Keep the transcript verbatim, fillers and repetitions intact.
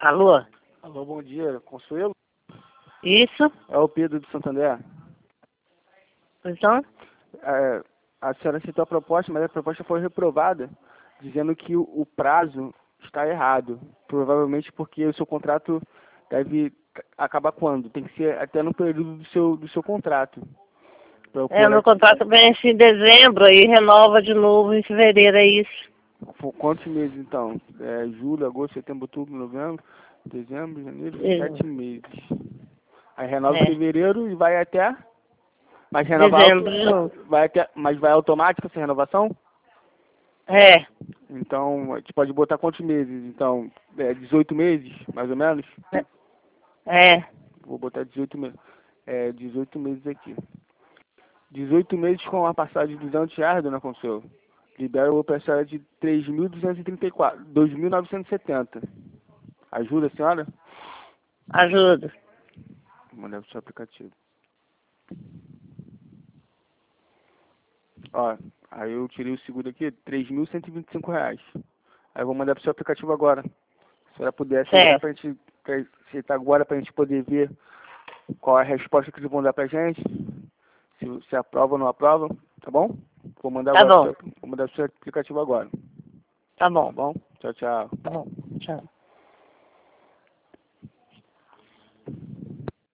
Alô? Alô, bom dia. Consuelo? Isso? É o Pedro do Santander. Então? É, a senhora citou a proposta, mas a proposta foi reprovada, dizendo que o, o prazo está errado. Provavelmente porque o seu contrato deve acabar quando? Tem que ser até no período do seu, do seu contrato. Pra eu É, o pôr meu aqui- contrato vence em dezembro e renova de novo em fevereiro, é isso. Por quantos meses então? É, julho, agosto, setembro, outubro, novembro, dezembro, janeiro, É. sete meses. Aí renova em É. fevereiro e vai até. Mas renovar auto- Dezembro de novo. vai até, mas vai automática essa renovação? É. Então, a gente pode botar quantos meses? Então, é, dezoito meses, mais ou menos? É. Vou botar dezoito meses. É, dezoito meses aqui. dezoito meses com a passagem de duzentos reais, dona Consuelo. Libera o parcela de três mil duzentos e trinta e quatro, dois mil novecentos e setenta. Ajuda a senhora? Ajuda. Vou mandar pro seu aplicativo. Ó, aí eu tirei o seguro aqui, três mil cento e vinte e cinco reais. Aí eu vou mandar pro seu aplicativo agora. Se a senhora puder aceitar Certo. pra gente, pra aceitar agora pra gente poder ver qual é a resposta que eles vão dar pra gente, se, se aprova ou não aprova, tá bom? Vou mandar Tá agora pro bom. seu, vou mandar pro seu aplicativo agora, Tá tá bom. bom? Tchau, tchau. Tá bom. Tchau.